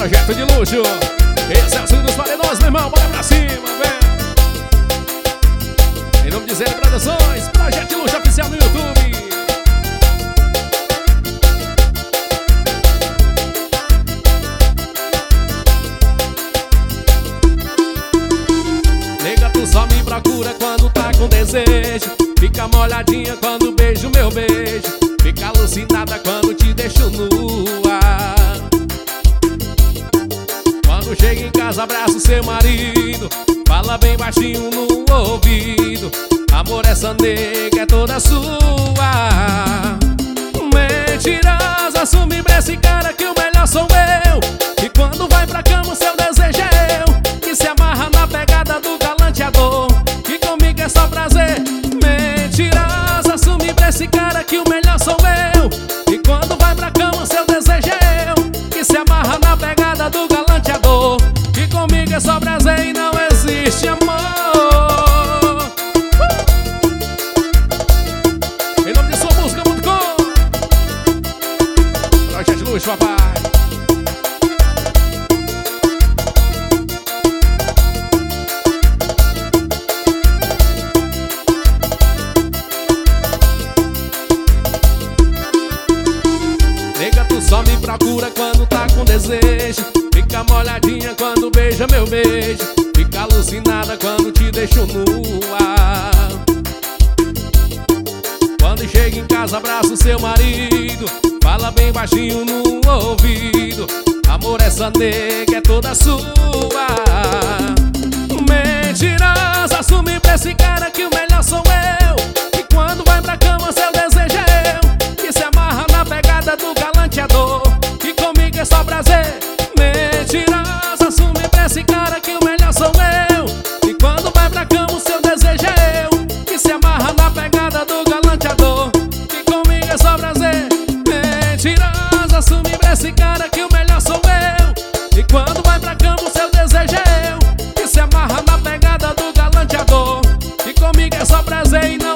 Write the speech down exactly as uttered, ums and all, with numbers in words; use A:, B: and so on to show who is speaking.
A: Projeto de luxo. Esse é o som dos paredões, meu irmão. Bora pra cima, vem. Em nome de Zé Produções, Projeto de luxo oficial no YouTube. Nega, tu só me procura quando tá com desejo. Fica molhadinha quando beijo meu beijo. Fica alucinada quando te deixo nua. Quando chega em casa, abraça o seu marido. Fala bem baixinho no ouvido. Amor, essa nega é toda sua. Mentirosa, assume pra esse cara que o melhor sou eu. E quando vai pra cama, o seu desejo é eu. Que se amarra na pegada do galanteador. Que comigo é só prazer. Mentirosa, assume pra esse cara que o melhor sou eu. E quando vai pra cama, seu desejo é eu. Que se amarra na pegada do galanteador. Que comigo é só prazer e não existe amor. uh! Em nome de sua música ponto com, Projeto de luxo, papai. Nega, tu só me procura quando tá com desejo. Fica molhadinha quando beija meu beijo. Fica alucinada quando te deixo nua. Quando chega em casa, abraça o seu marido. Fala bem baixinho no ouvido. Amor, essa nega é toda sua. Mentirosa, assume pra esse cara que o melhor sou eu. E quando vai pra cama, seu desejo é eu. Que se amarra na pegada do galanteador. Que comigo é só prazer. Mentirosa, assume pra esse cara que o melhor sou eu. E quando vai pra cama, o seu desejo é eu. Que se amarra na pegada do galanteador. Que comigo é só prazer. Mentirosa, assume pra esse cara que o melhor sou eu. E quando vai pra cama, o seu desejo é eu. Que se amarra na pegada do galanteador. Que comigo é só prazer e não